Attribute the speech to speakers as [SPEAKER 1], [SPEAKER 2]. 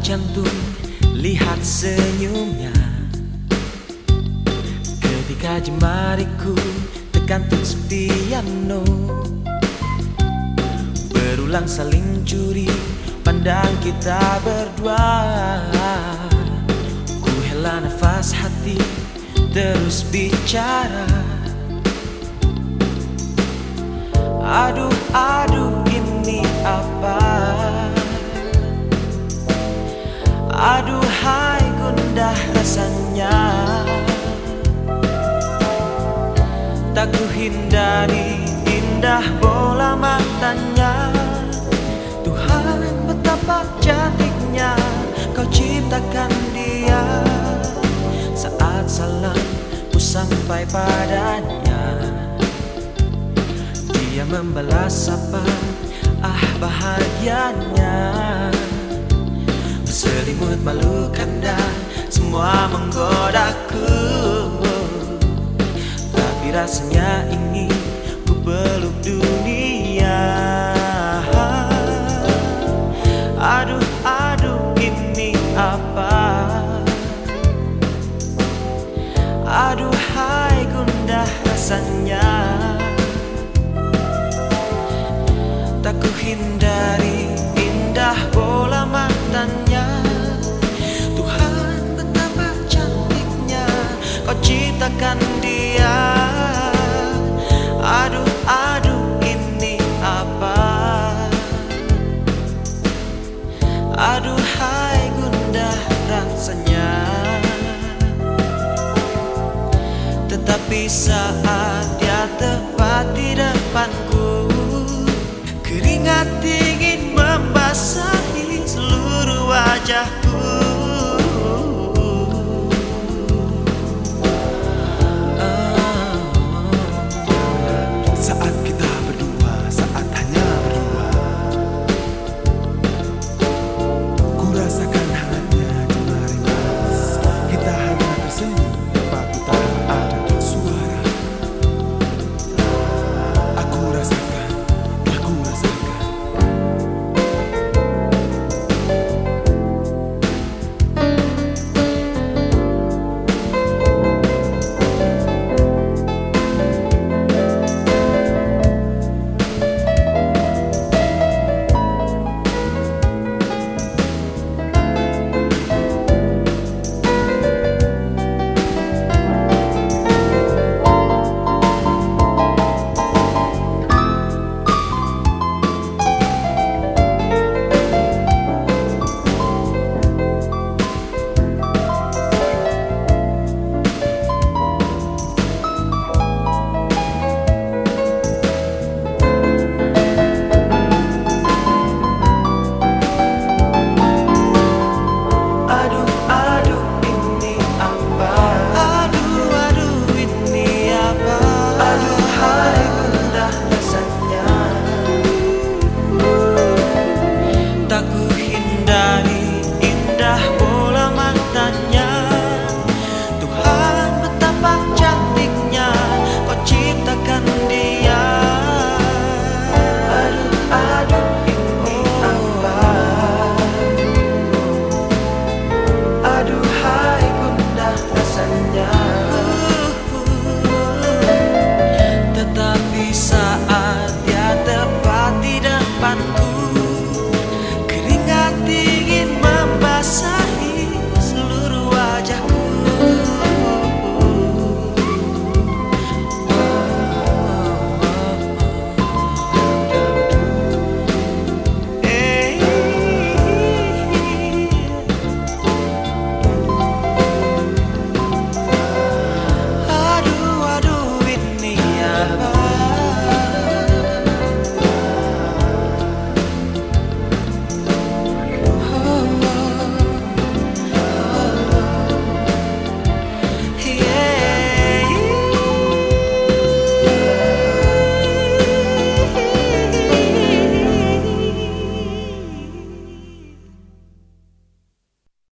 [SPEAKER 1] jantung, lihat senyumnya. Ketika jemariku tekan tuts piano, berulang saling curi pandang kita berdua. Ku hela nafas, hati terus bicara. Aduh, aduh, ini apa? Aduhai, gundah rasanya. Tak ku hindari indah bola matanya. Tuhan, betapa cantiknya Kau ciptakan dia. Saat salam ku sampai padanya, dia membalas sapa, ah bahagianya. Berselimut malu kanda, semua menggodaku, tapi rasanya ingin ku peluk dunia. Aduh, aduh, ini apa? Aduhai, gundah rasanya. Tak ku hindari indah bola matanya. Tuhan, betapa cantiknya Kau ciptakan dia. Aduh, aduh, ini apa? Aduhai, gundah rasanya. Tetapi saat dia tepat di depanku, keringat dingin membasahi seluruh wajahku.